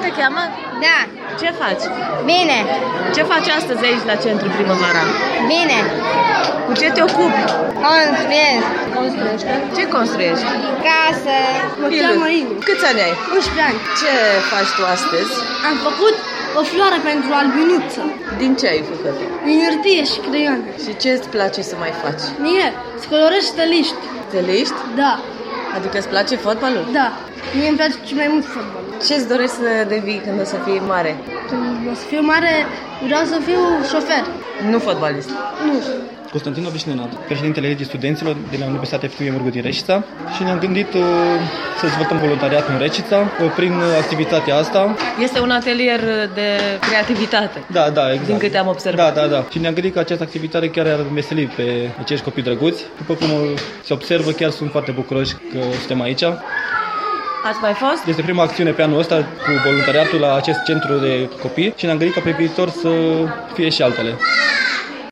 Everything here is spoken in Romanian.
te cheamă? Da. Ce faci? Bine. Ce faci astăzi aici la Centru Primăvara? Bine. Cu ce te ocupi? Construiesc. Construiești? Ce construiești? Casă. Mă cheamă Inu. Câți ani ai? 11 ani. Ce faci tu astăzi? Am făcut o floare pentru albinuță. Din ce ai făcut? Din hârtie și creioane. Și ce îți place să mai faci? Mie, să colorez stăliști. Stăliști? Da. Adică îți place fotbalul? Da. Mie îmi place cel mai mult fotbalul. Ce-ți dorești să devii când o să fii mare? Când o să fiu mare, vreau să fiu șofer. Nu fotbalist. Nu. Constantin Obișnenat, președintele Legii Studenților de la Universitatea FIU Mârgu din Reșița și ne-am gândit să dezvoltăm voluntariat în Reșița prin activitatea asta. Este un atelier de creativitate. Da, exact. Din câte am observat. Da. Și ne-am gândit că această activitate chiar ar veseli pe acești copii drăguți. După cum se observă, chiar sunt foarte bucuroși că suntem aici. Ați mai fost? Este prima acțiune pe anul ăsta cu voluntariatul la acest centru de copii și ne-am gândit ca pe viitor să fie și altele.